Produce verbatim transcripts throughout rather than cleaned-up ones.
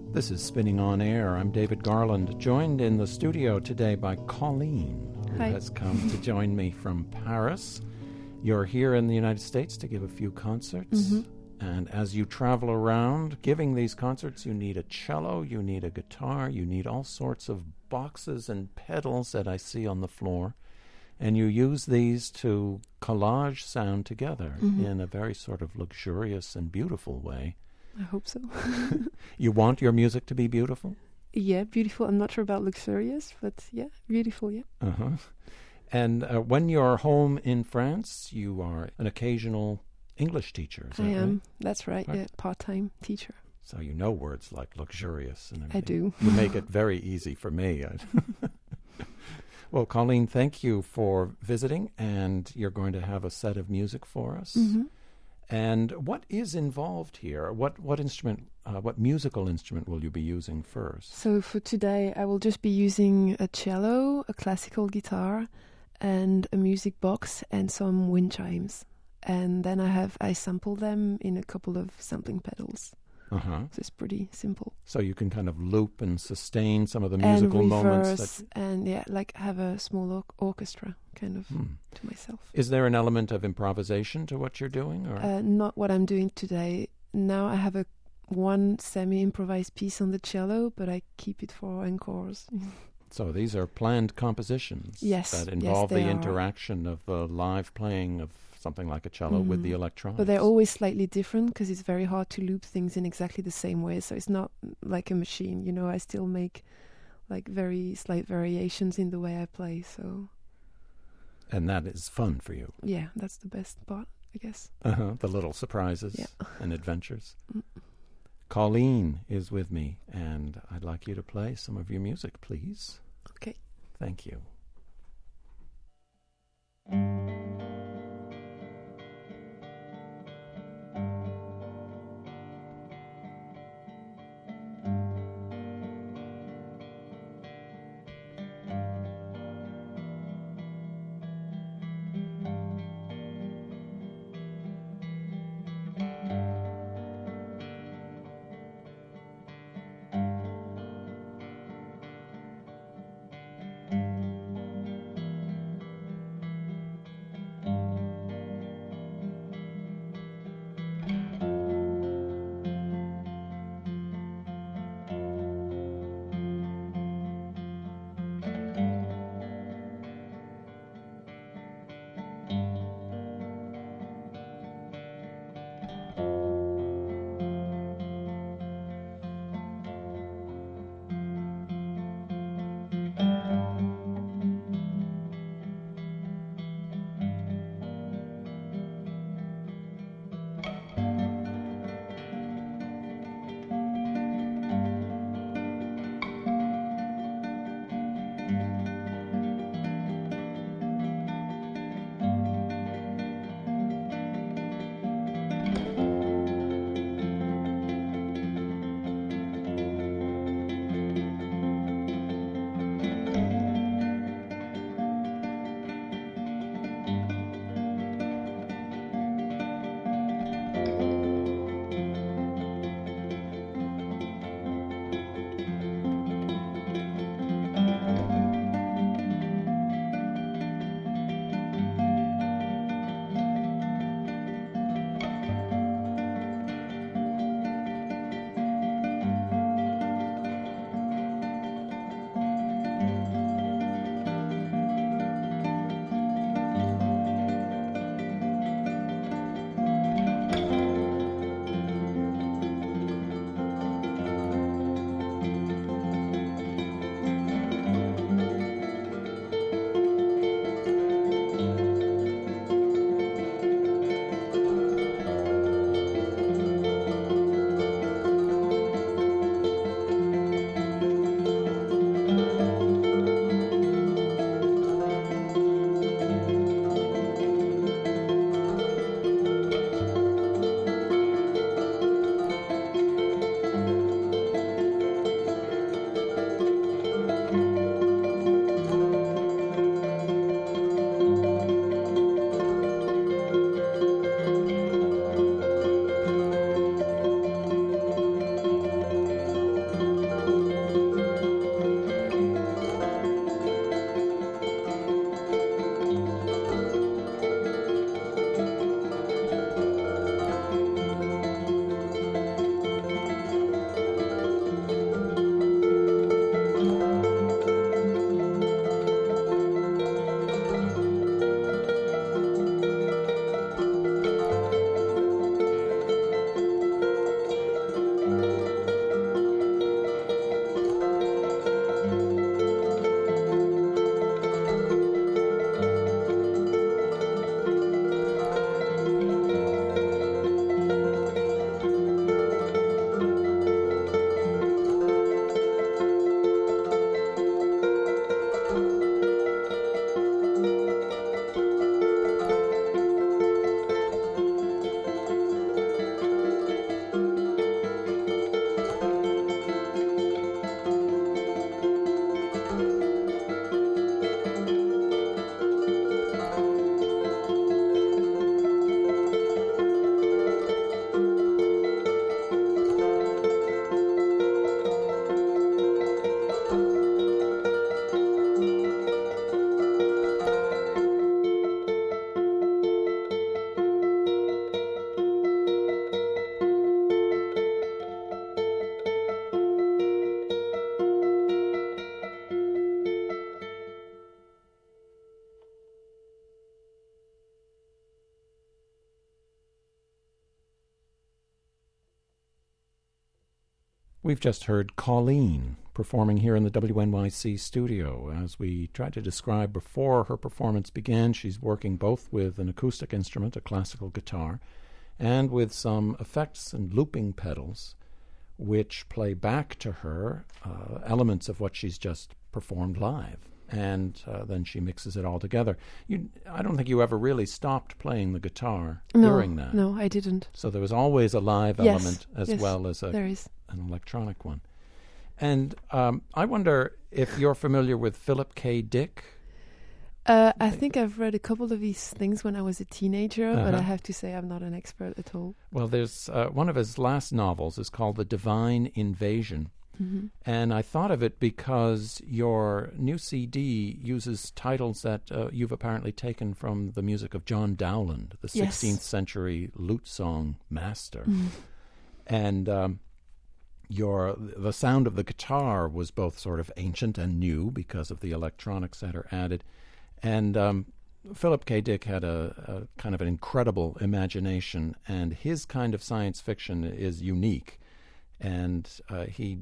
This is Spinning on Air. I'm David Garland, joined in the studio today by Colleen, who Hi. has come to join me from Paris. You're here in the United States to give a few concerts. Mm-hmm. And as you travel around giving these concerts, you need a cello, you need a guitar, you need all sorts of boxes and pedals that I see on the floor. And you use these to collage sound together Mm-hmm. in a very sort of luxurious and beautiful way. I hope so. You want your music to be beautiful? Yeah, beautiful. I'm not sure about luxurious, but yeah, beautiful, yeah. Uh-huh. And uh, when you're home in France, you are an occasional English teacher, is that I am. right? That's right, Right. yeah, part-time teacher. So you know words like luxurious and everything. I do. You make it very easy for me. Well, Colleen, thank you for visiting, and you're going to have a set of music for us. Mm-hmm. And what is involved here? What what instrument, uh, what musical instrument will you be using first? So for today, I will just be using a cello, a classical guitar, and a music box, and some wind chimes. And then I have, I sample them in a couple of sampling pedals. Uh-huh. So it's pretty simple. So you can kind of loop and sustain some of the And musical moments. reverse, That, and yeah, like have a small or- orchestra kind of hmm. to myself. Is there an element of improvisation to what you're doing? Or? Uh, not what I'm doing today. Now I have a one semi-improvised piece on the cello, but I keep it for encores. So these are planned compositions Yes, that yes, involve they the are. interaction of the live playing of something like a cello with the Mhm. electronics. But they're always slightly different because it's very hard to loop things in exactly the same way. So it's not like a machine, you know. I still make like very slight variations in the way I play. So And that is fun for you. yeah, that's the best part, I guess. Uh-huh. The little surprises Yeah. and adventures. Mm. Colleen is with me, and I'd like you to play some of your music, please. Okay. Thank you. We've just heard Colleen performing here in the W N Y C studio. As we tried to describe before her performance began, she's working both with an acoustic instrument, a classical guitar, and with some effects and looping pedals, which play back to her uh, elements of what she's just performed live. And uh, then she mixes it all together. You, I don't think you ever really stopped playing the guitar no, during that. No, I didn't. So there was always a live yes, element as yes, well as a, there is. an electronic one. And um, I wonder if you're familiar with Philip K. Dick. Uh, I think I've read a couple of these things when I was a teenager, Uh-huh. but I have to say I'm not an expert at all. Well, there's uh, one of his last novels is called The Divine Invasion. Mm-hmm. And I thought of it because your new C D uses titles that uh, you've apparently taken from the music of John Dowland, the Yes. sixteenth century lute song master. Mm. And um, your the sound of the guitar was both sort of ancient and new because of the electronics that are added. And um, Philip K. Dick had a, a kind of an incredible imagination, and his kind of science fiction is unique. And uh, he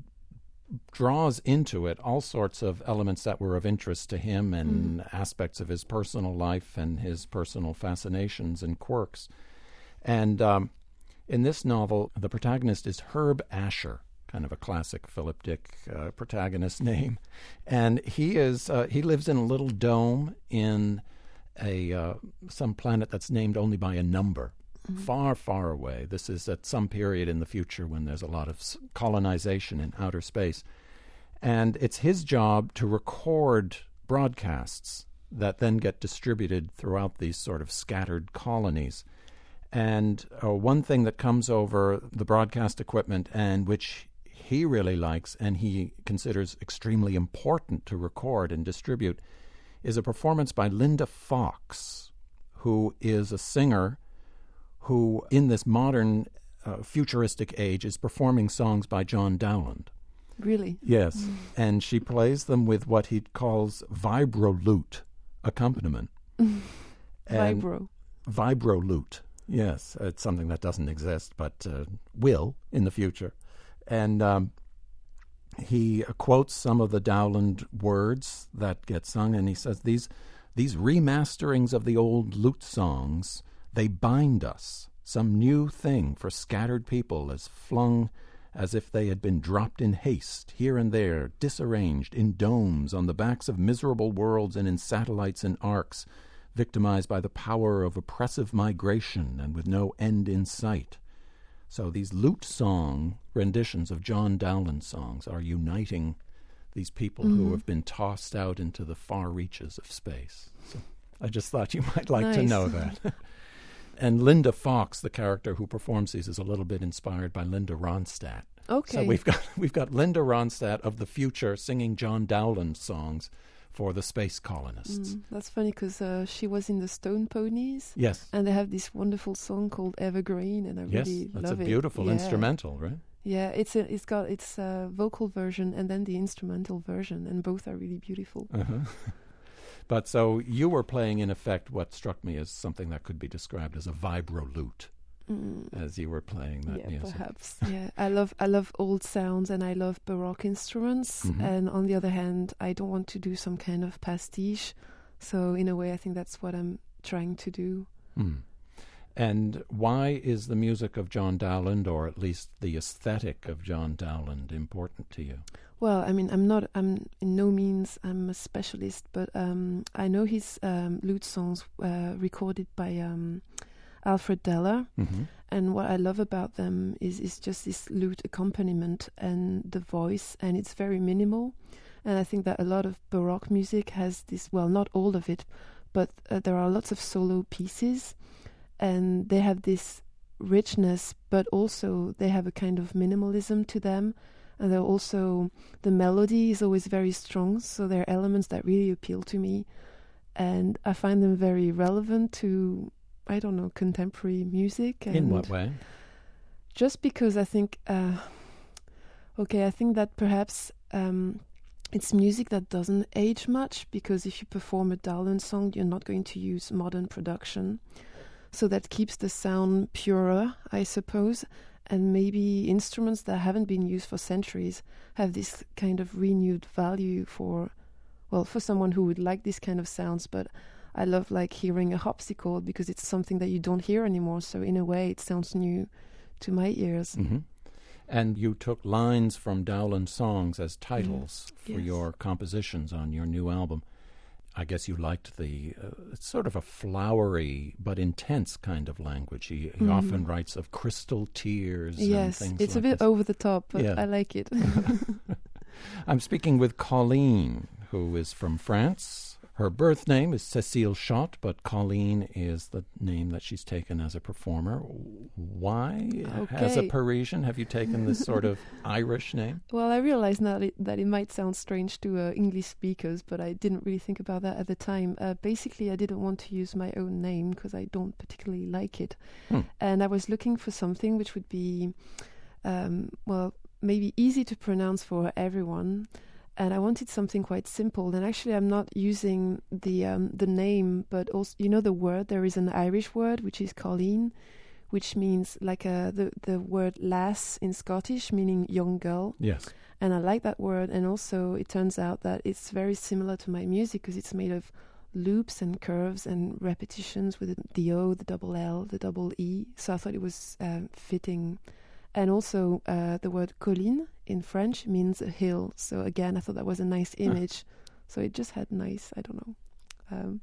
draws into it all sorts of elements that were of interest to him and mm. aspects of his personal life and his personal fascinations and quirks. And um, in this novel, the protagonist is Herb Asher, kind of a classic Philip Dick uh, protagonist name. And he is uh, he lives in a little dome in a uh, some planet that's named only by a number. Mm-hmm. Far, far away. This is at some period in the future when there's a lot of colonization in outer space. And it's his job to record broadcasts that then get distributed throughout these sort of scattered colonies. And uh, one thing that comes over the broadcast equipment, and which he really likes and he considers extremely important to record and distribute, is a performance by Linda Fox, who is a singer who, in this modern uh, futuristic age, is performing songs by John Dowland. Really? Yes. Mm. And she plays them with what he calls vibro-lute accompaniment. Vibro. Vibro-lute. Yes. It's something that doesn't exist, but uh, will in the future. And um, he uh, quotes some of the Dowland words that get sung, and he says, these, these remasterings of the old lute songs, they bind us, some new thing for scattered people as flung as if they had been dropped in haste, here and there, disarranged, in domes, on the backs of miserable worlds and in satellites and arcs, victimized by the power of oppressive migration and with no end in sight. So these lute song renditions of John Dowland songs are uniting these people mm-hmm. who have been tossed out into the far reaches of space. So I just thought you might like nice. to know that. And Linda Fox, the character who performs these, is a little bit inspired by Linda Ronstadt. Okay. So we've got we've got Linda Ronstadt of the future singing John Dowland songs for the space colonists. Mm, that's funny because uh, she was in the Stone Ponies. Yes. And they have this wonderful song called Evergreen, and I yes, really love it. Yes, that's a beautiful yeah. instrumental, right? Yeah, it's a, it's got its a vocal version and then the instrumental version, and both are really beautiful. Uh-huh. But so you were playing, in effect, what struck me as something that could be described as a vibro-lute, mm. as you were playing that yeah, music. Perhaps. Yeah, I love I love old sounds and I love Baroque instruments. Mm-hmm. And on the other hand, I don't want to do some kind of pastiche. So in a way, I think that's what I'm trying to do. Mm. And why is the music of John Dowland, or at least the aesthetic of John Dowland, important to you? Well, I mean, I'm not, I'm in no means, I'm a specialist, but um, I know his um, lute songs uh, recorded by um, Alfred Deller. Mm-hmm. And what I love about them is, is just this lute accompaniment and the voice, and it's very minimal. And I think that a lot of Baroque music has this, well, not all of it, but uh, there are lots of solo pieces, and they have this richness, but also they have a kind of minimalism to them. And they're also, the melody is always very strong, so there are elements that really appeal to me. And I find them very relevant to, I don't know, contemporary music. And in what way? Just because I think, uh, okay, I think that perhaps um, it's music that doesn't age much, because if you perform a Dowland song, you're not going to use modern production. So that keeps the sound purer, I suppose. and maybe instruments that haven't been used for centuries have this kind of renewed value for, well, for someone who would like this kind of sounds. But I love like hearing a harpsichord because it's something that you don't hear anymore. So in a way, it sounds new to my ears. Mm-hmm. And you took lines from Dowland songs as titles Mm, for yes. your compositions on your new album. I guess you liked the, uh, it's sort of a flowery but intense kind of language. He, he Mhm. often writes of crystal tears and Yes, things it's like a bit this. over the top, but Yeah. I like it. I'm speaking with Colleen, who is from France. Her birth name is Cécile Schott, but Colleen is the name that she's taken as a performer. Why, as a Okay. Parisian, have you taken this sort of Irish name? Well, I realize now that it, that it might sound strange to uh, English speakers, but I didn't really think about that at the time. Uh, basically, I didn't want to use my own name because I don't particularly like it. Hmm. And I was looking for something which would be, um, well, maybe easy to pronounce for everyone. And I wanted something quite simple. And actually, I'm not using the um, the name, but also, you know, the word. There is an Irish word which is Colleen, which means like a, the the word lass in Scottish, meaning young girl. Yes. And I like that word. And also, it turns out that it's very similar to my music because it's made of loops and curves and repetitions with the O, the double L, the double E. So I thought it was um, fitting. And also, uh, the word colline in French means a hill. So again, I thought that was a nice image. Huh. So it just had nice, I don't know, um,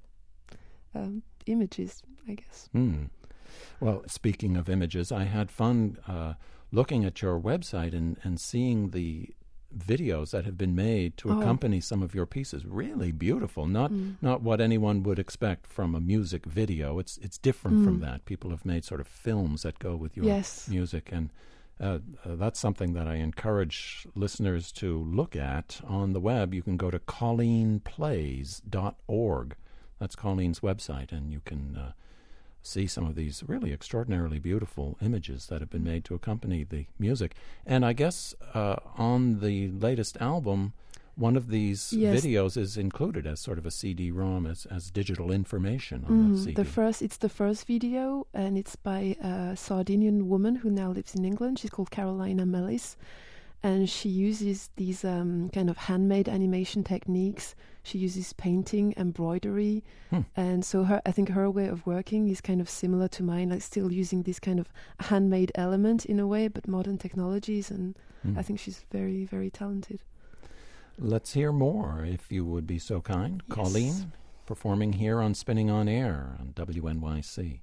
um, images, I guess. Mm. Well, speaking of images, I had fun uh, looking at your website and, and seeing the videos that have been made to Oh. accompany some of your pieces. Really beautiful. Not Mm. not what anyone would expect from a music video. It's it's different Mm. from that. People have made sort of films that go with your Yes. music, and uh, uh, that's something that I encourage listeners to look at on the web. You can go to colleen plays dot org. That's Colleen's website, and you can uh, see some of these really extraordinarily beautiful images that have been made to accompany the music. And I guess uh, on the latest album, one of these Yes. videos is included as sort of a C D ROM, as, as digital information on the Mm, C D. the first, it's the first video, and it's by a Sardinian woman who now lives in England. She's called Carolina Mellis, and she uses these um, kind of handmade animation techniques. She uses painting, embroidery, Hmm. and so her, I think her way of working is kind of similar to mine, like still using this kind of handmade element in a way, but modern technologies. And Mm. I think she's very, very talented. Let's hear more, if you would be so kind. Yes. Colleen, performing here on Spinning on Air on W N Y C.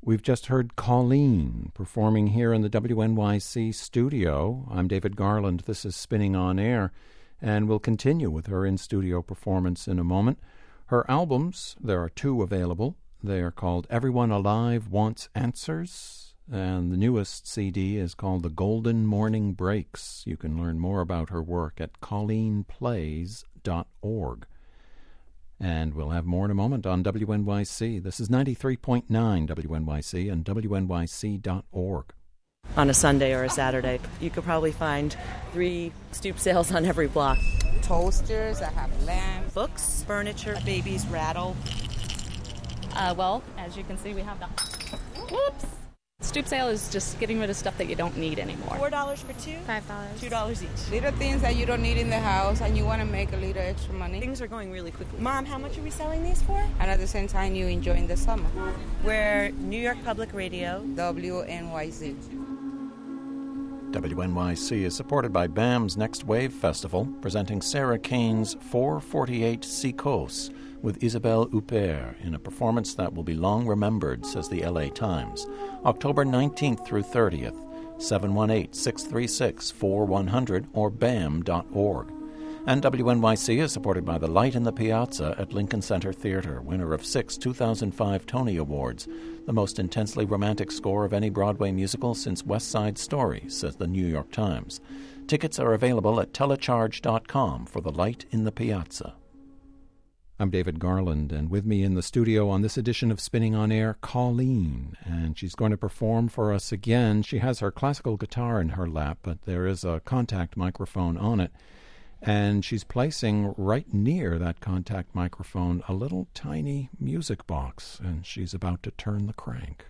We've just heard Colleen performing here in the W N Y C studio. I'm David Garland. This is Spinning on Air, and we'll continue with her in-studio performance in a moment. Her albums, there are two available. They are called Everyone Alive Wants Answers, and the newest C D is called The Golden Morning Breaks. You can learn more about her work at colleen plays dot org. And we'll have more in a moment on W N Y C. This is ninety-three point nine W N Y C and W N Y C dot org. On a Sunday or a Saturday, you could probably find three stoop sales on every block. Toasters, I have lamps, Books, furniture, babies rattle. Uh, well, as you can see, we have the... Whoops! Stoop sale is just getting rid of stuff that you don't need anymore. Four dollars for two? Five dollars. Two dollars each. little things that you don't need in the house and you want to make a little extra money. Things are going really quickly. Mom, how much are we selling these for? And at the same time, you enjoying the summer. We're New York Public Radio. W N Y C. W N Y C is supported by B A M's Next Wave Festival, presenting Sarah Kane's four forty-eight Seacoast with Isabelle Huppert in a performance that will be long remembered, says the L A Times. October nineteenth through thirtieth, seven one eight, six three six, four one zero zero or B A M dot org. And W N Y C is supported by The Light in the Piazza at Lincoln Center Theater, winner of six two thousand five Tony Awards, the most intensely romantic score of any Broadway musical since West Side Story, says the New York Times. Tickets are available at telecharge dot com for The Light in the Piazza. I'm David Garland, and with me in the studio on this edition of Spinning on Air, Colleen, and she's going to perform for us again. She has her classical guitar in her lap, but there is a contact microphone on it, and she's placing right near that contact microphone a little tiny music box, and she's about to turn the crank.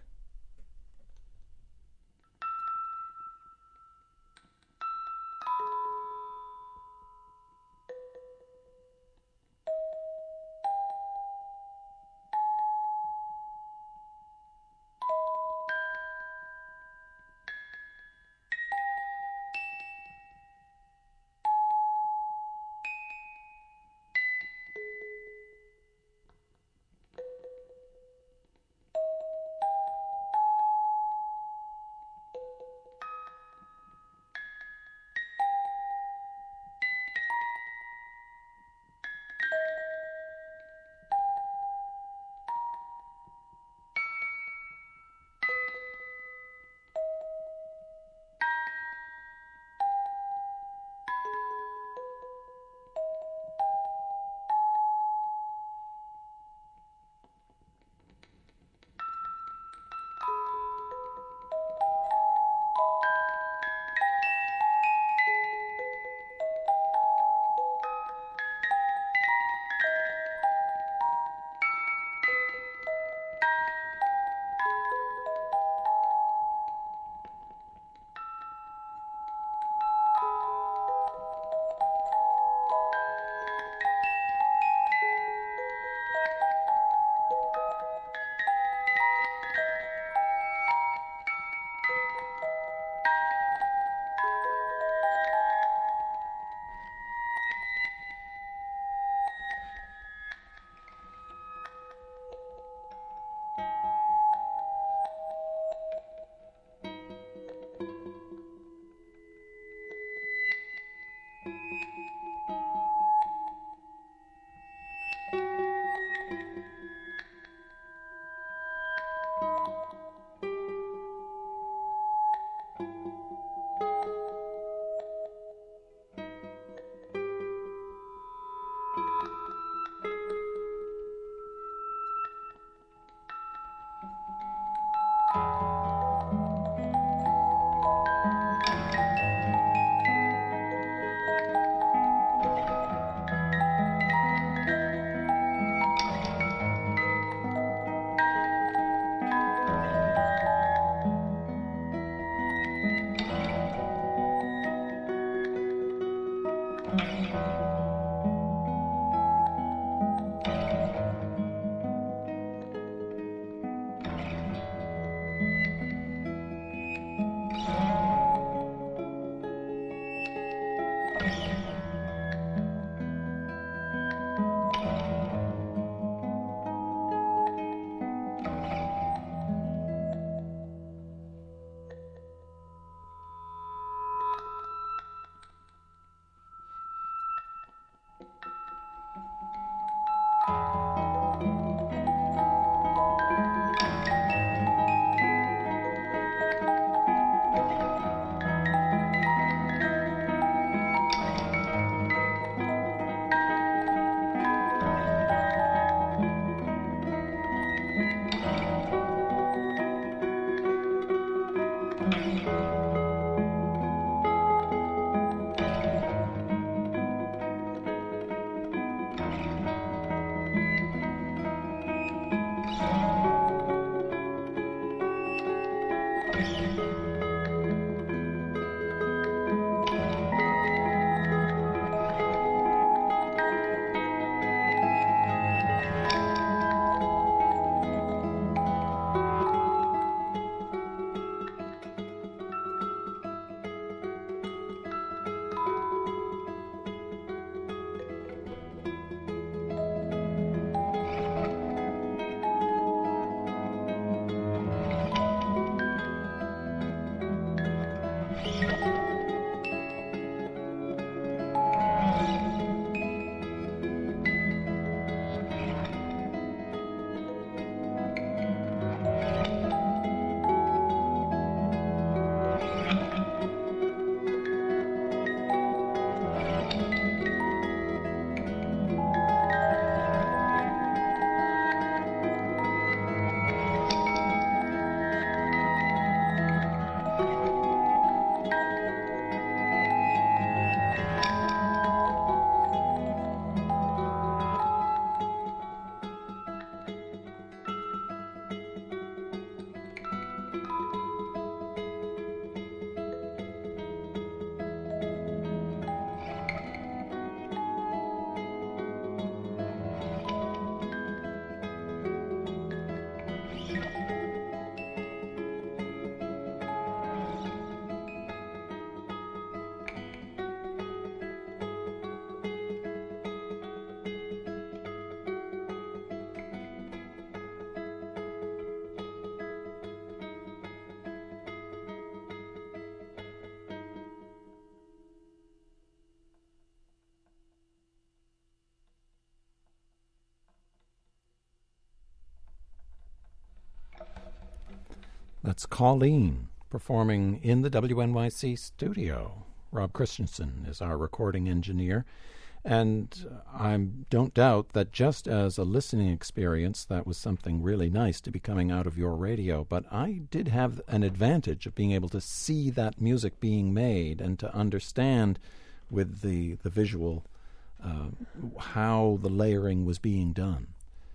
That's Colleen performing in the W N Y C studio. Rob Christensen is our recording engineer. And I don't doubt that just as a listening experience, that was something really nice to be coming out of your radio. But I did have an advantage of being able to see that music being made and to understand with the, the visual uh, how the layering was being done.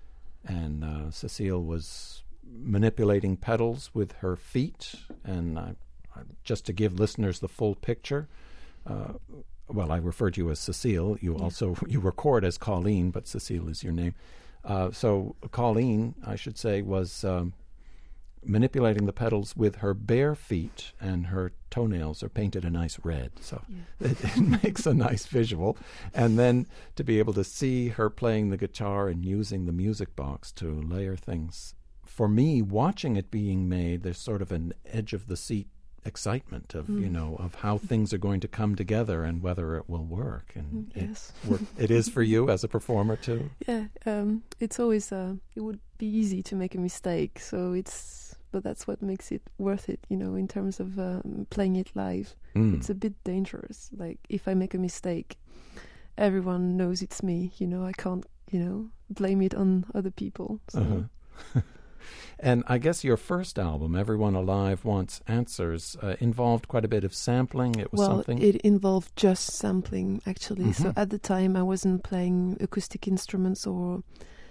And uh, Cecile was manipulating pedals with her feet. And I, I, just to give listeners the full picture, uh, well, I refer to you as Cecile. You yeah. also you record as Colleen, but Cecile is your name. Uh, so Colleen, I should say, was um, manipulating the pedals with her bare feet, and her toenails are painted a nice red. So yeah. it, it makes a nice visual. And then to be able to see her playing the guitar and using the music box to layer things. For me, watching it being made, there's sort of an edge of the seat excitement of mm. you know of how things are going to come together and whether it will work. And yes, it, work, it is for you as a performer too. Yeah, um, it's always uh, it would be easy to make a mistake. So it's but that's what makes it worth it. You know, in terms of um, playing it live, mm. it's a bit dangerous. Like if I make a mistake, everyone knows it's me. You know, I can't you know blame it on other people. So. Uh-huh. And I guess your first album, Everyone Alive Wants Answers, uh, involved quite a bit of sampling. It was well, something. It involved just sampling, actually. Mm-hmm. So at the time, I wasn't playing acoustic instruments or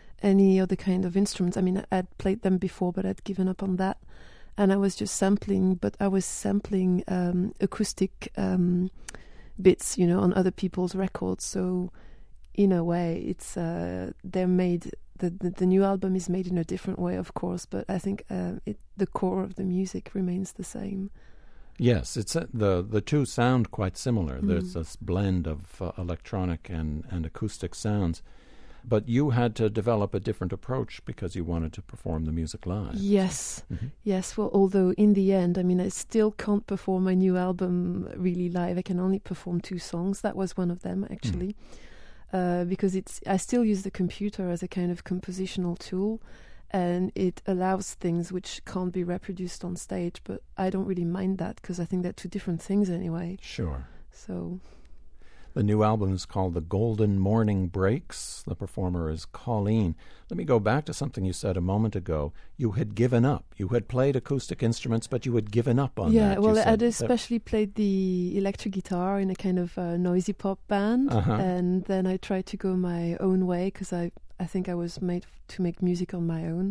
any other kind of instruments. I mean, I'd played them before, but I'd given up on that. And I was just sampling, but I was sampling um, acoustic um, bits, you know, on other people's records. So in a way, it's uh, they're made. The, the the new album is made in a different way, of course, but I think uh, it the core of the music remains the same. Yes, it's uh, the the two sound quite similar. Mm. There's this blend of uh, electronic and, and acoustic sounds, but you had to develop a different approach because you wanted to perform the music live. Yes, mm-hmm. yes. Well, although in the end, I mean, I still can't perform my new album really live. I can only perform two songs. That was one of them, actually. Mm. Uh, because it's, I still use the computer as a kind of compositional tool, and it allows things which can't be reproduced on stage. But I don't really mind that because I think they're two different things anyway. Sure. So, the new album is called The Golden Morning Breaks. The performer is Colleen. Let me go back to something you said a moment ago. You had given up. You had played acoustic instruments, but you had given up on yeah, that. Yeah, well, I'd especially played the electric guitar in a kind of uh, noisy pop band, uh-huh. and then I tried to go my own way because I, I think I was made f- to make music on my own.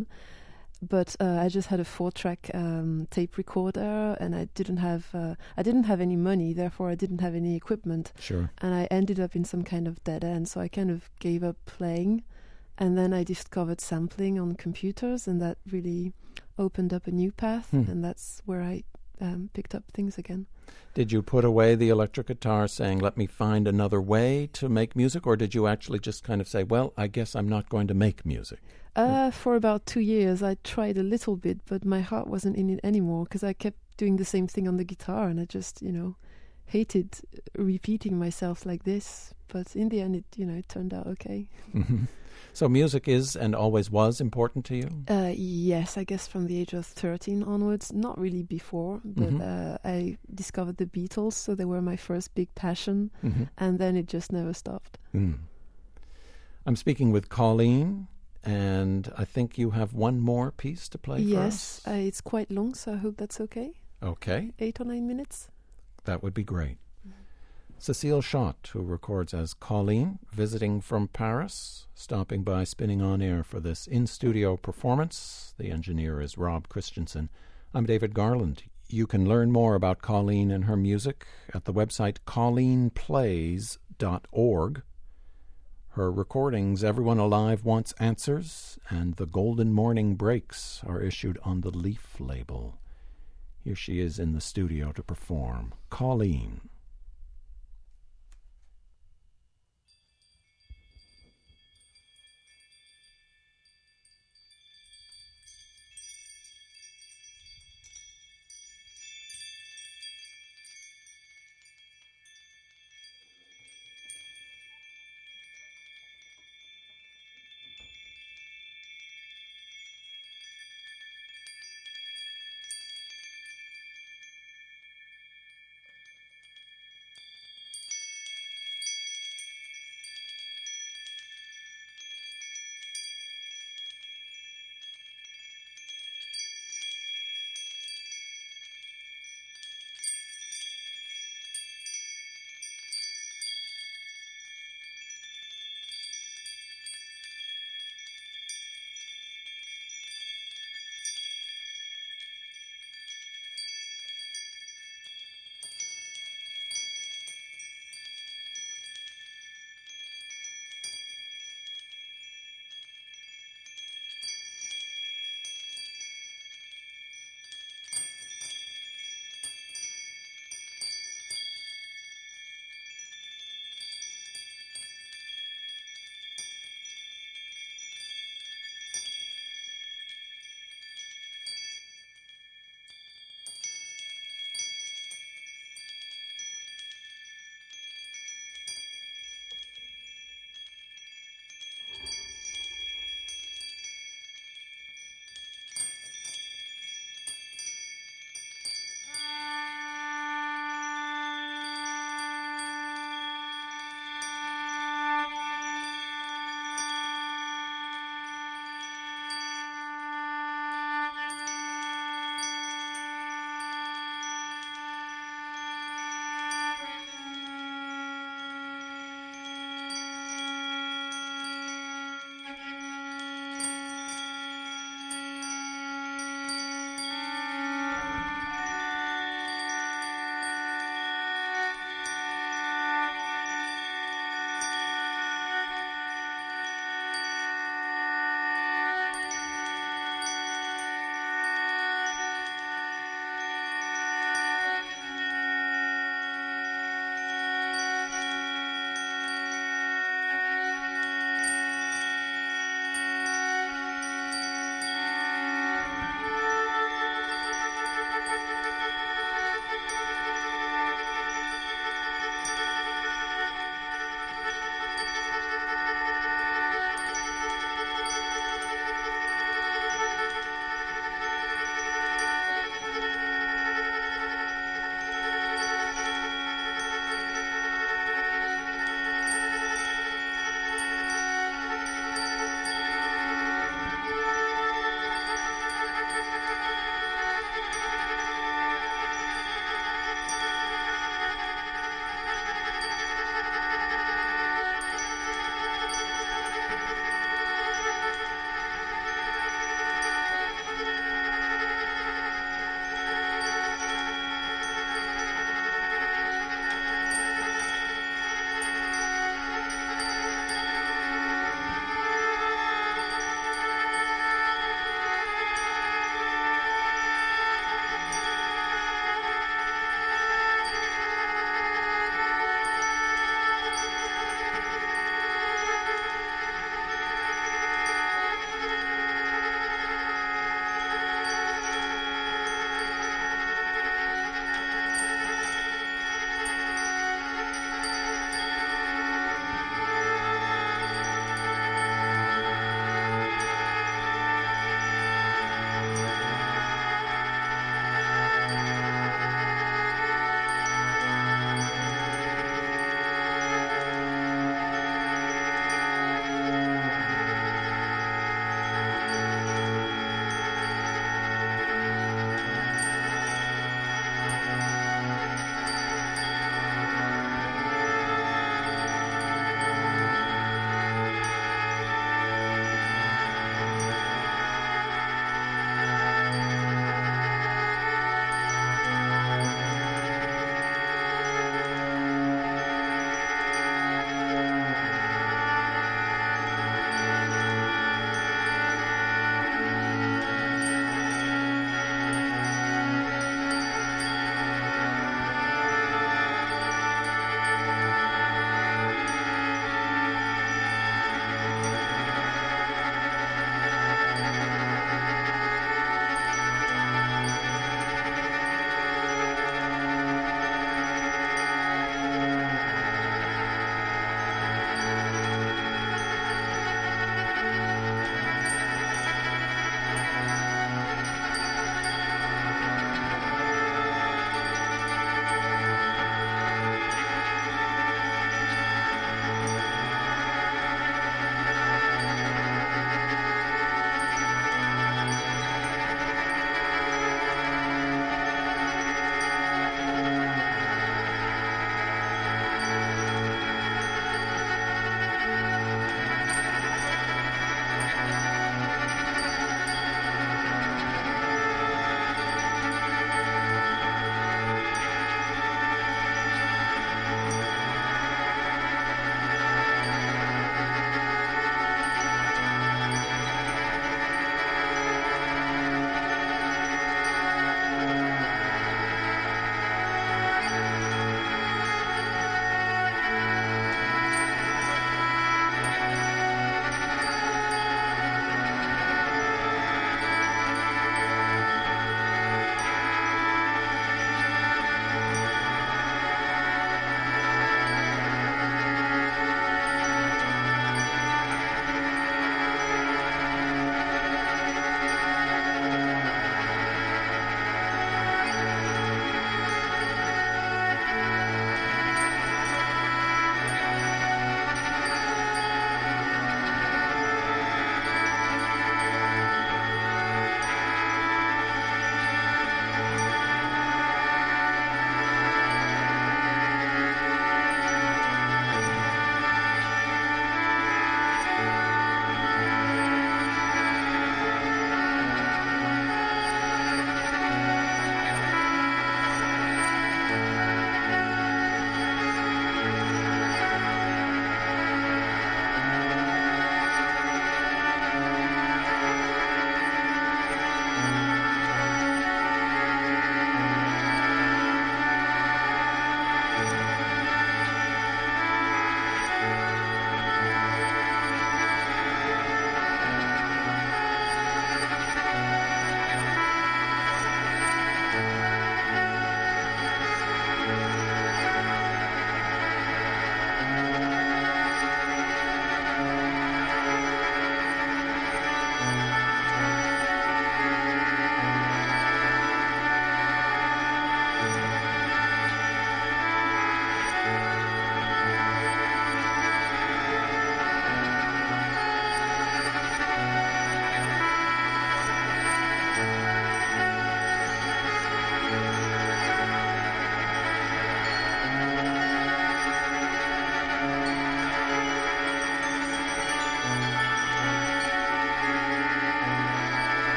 But uh, I just had a four-track um, tape recorder, and I didn't have uh, I didn't have any money. Therefore, I didn't have any equipment. Sure. And I ended up in some kind of dead end. So I kind of gave up playing, and then I discovered sampling on computers, and that really opened up a new path. Hmm. And that's where I um, picked up things again. Did you put away the electric guitar, saying, "Let me find another way to make music," or did you actually just kind of say, "Well, I guess I'm not going to make music"? Uh, for about two years, I tried a little bit, but my heart wasn't in it anymore because I kept doing the same thing on the guitar, and I just, you know, hated repeating myself like this. But in the end, it, you know, it turned out okay. Mm-hmm. So music is and always was important to you? Uh, yes, I guess from the age of thirteen onwards. Not really before, but mm-hmm. uh, I discovered the Beatles, so they were my first big passion, mm-hmm. and then it just never stopped. Mm. I'm speaking with Colleen. And I think you have one more piece to play yes, for us. Yes, uh, it's quite long, so I hope that's okay. Okay. Eight or nine minutes. That would be great. Mm-hmm. Cecile Schott, who records as Colleen, visiting from Paris, stopping by Spinning on Air for this in-studio performance. The engineer is Rob Christensen. I'm David Garland. You can learn more about Colleen and her music at the website colleen plays dot org. Her recordings, Everyone Alive Wants Answers, and The Golden Morning Breaks are issued on the Leaf label. Here she is in the studio to perform. Colleen.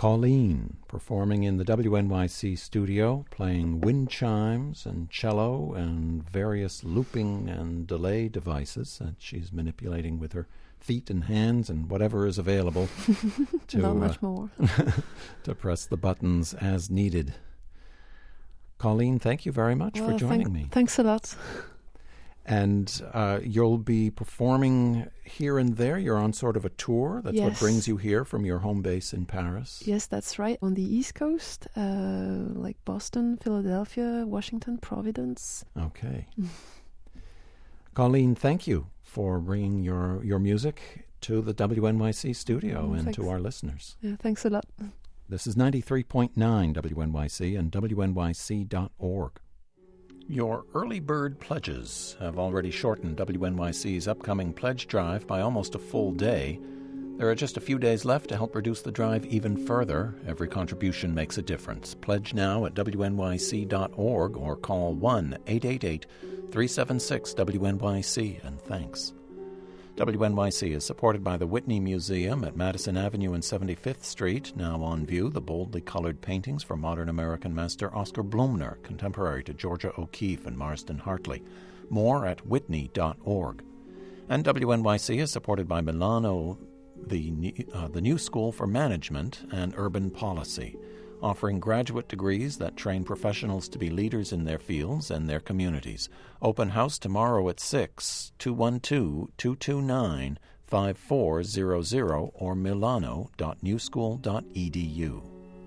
Colleen, performing in the W N Y C studio, playing wind chimes and cello and various looping and delay devices that she's manipulating with her feet and hands and whatever is available to, Not much uh, more. to press the buttons as needed. Colleen, thank you very much Well, for joining thank- me. Thanks a lot. And uh, you'll be performing here and there. You're on sort of a tour. That's what Yes. brings you here from your home base in Paris. Yes, that's right. On the East Coast, uh, like Boston, Philadelphia, Washington, Providence. Okay. Colleen, thank you for bringing your, your music to the W N Y C studio Mm, and thanks. to our listeners. Yeah, thanks a lot. This is ninety-three point nine W N Y C and W N Y C dot org. Your early bird pledges have already shortened W N Y C's upcoming pledge drive by almost a full day. There are just a few days left to help reduce the drive even further. Every contribution makes a difference. Pledge now at W N Y C dot org or call one eight eight eight, three seven six, W N Y C, and thanks. W N Y C is supported by the Whitney Museum at Madison Avenue and seventy-fifth Street. Now on view, the boldly colored paintings from modern American master Oscar Blumner, contemporary to Georgia O'Keeffe and Marston Hartley. More at whitney dot org. And W N Y C is supported by Milano, the, uh, the New School for Management and Urban Policy, offering graduate degrees that train professionals to be leaders in their fields and their communities. Open house tomorrow at six, two one two, two two nine, five four zero zero or milano dot new school dot e d u.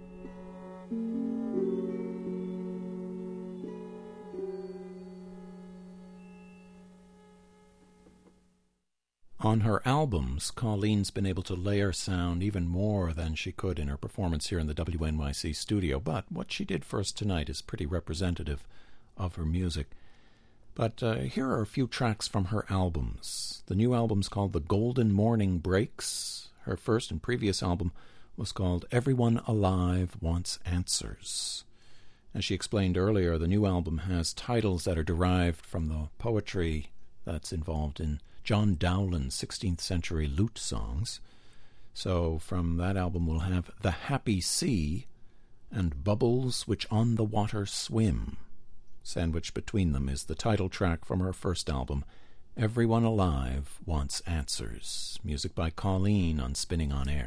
On her albums, Colleen's been able to layer sound even more than she could in her performance here in the W N Y C studio, but what she did first tonight is pretty representative of her music. But uh, here are a few tracks from her albums. The new album's called The Golden Morning Breaks. Her first and previous album was called Everyone Alive Wants Answers. As she explained earlier, the new album has titles that are derived from the poetry that's involved in John Dowland's sixteenth century lute songs. So from that album we'll have The Happy Sea and Bubbles Which on the Water Swim. Sandwiched between them is the title track from her first album, Everyone Alive Wants Answers. Music by Colleen on Spinning on Air.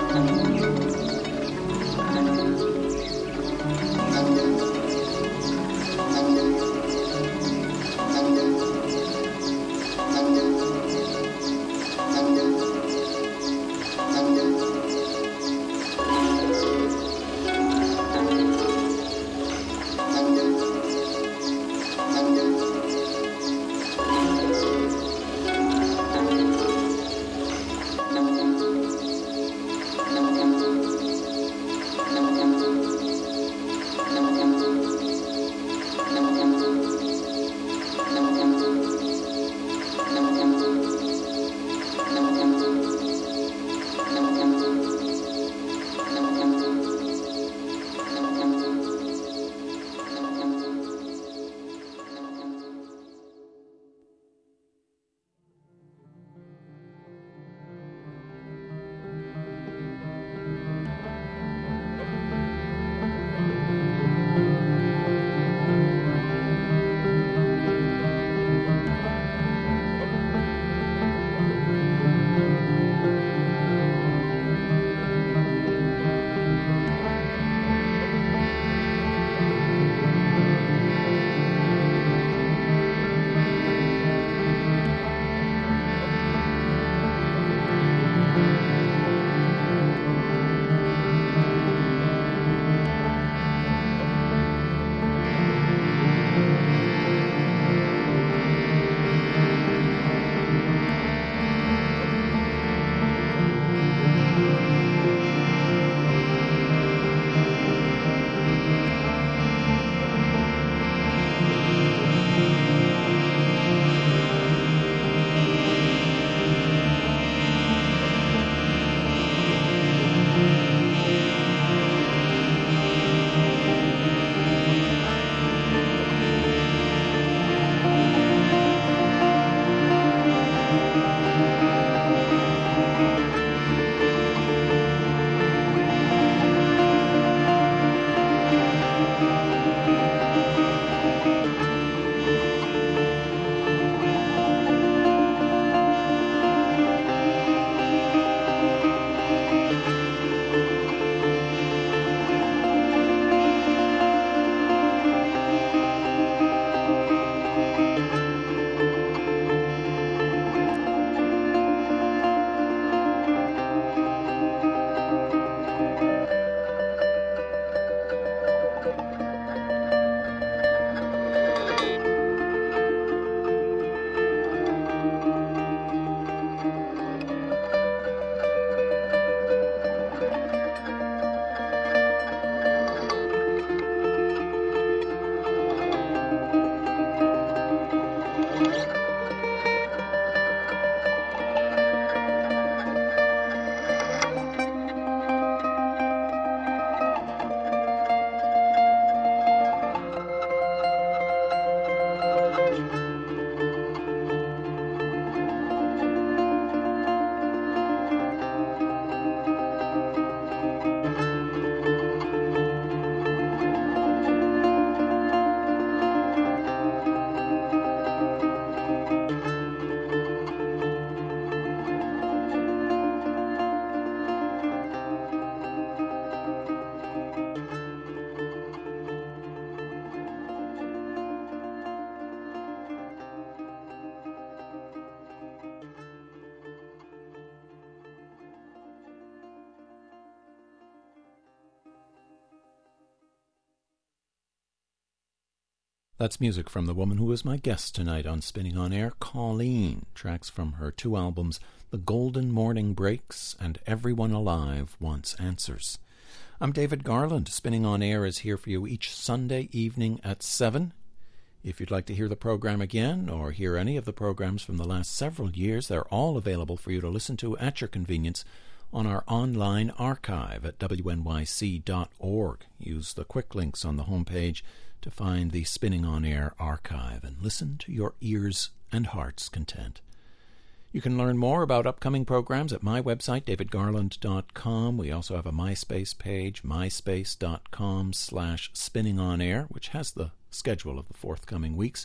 That's music from the woman who was my guest tonight on Spinning on Air, Colleen. Tracks from her two albums, The Golden Morning Breaks and Everyone Alive Wants Answers. I'm David Garland. Spinning on Air is here for you each Sunday evening at seven. If you'd like to hear the program again or hear any of the programs from the last several years, they're all available for you to listen to at your convenience on our online archive at W N Y C dot org. Use the quick links on the homepage to find the Spinning on Air archive and listen to your ears and heart's content. You can learn more about upcoming programs at my website, david garland dot com. We also have a MySpace page, myspace dot com slash spinning on air, which has the schedule of the forthcoming weeks.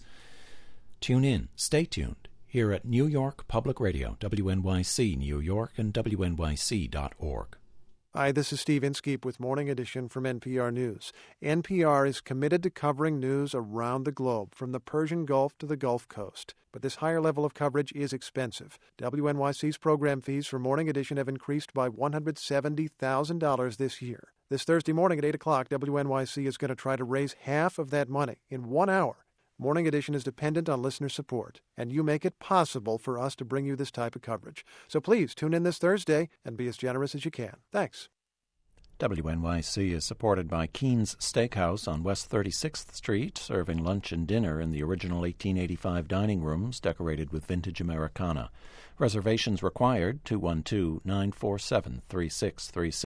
Tune in, stay tuned, here at New York Public Radio, W N Y C New York, and W N Y C dot org. Hi, this is Steve Inskeep with Morning Edition from N P R News. N P R is committed to covering news around the globe, from the Persian Gulf to the Gulf Coast. But this higher level of coverage is expensive. W N Y C's program fees for Morning Edition have increased by one hundred seventy thousand dollars this year. This Thursday morning at eight o'clock, W N Y C is going to try to raise half of that money in one hour. Morning Edition is dependent on listener support, and you make it possible for us to bring you this type of coverage. So please tune in this Thursday and be as generous as you can. Thanks. W N Y C is supported by Keen's Steakhouse on West thirty-sixth Street, serving lunch and dinner in the original eighteen eighty-five dining rooms decorated with vintage Americana. Reservations required, two one two, nine four seven, three six three six.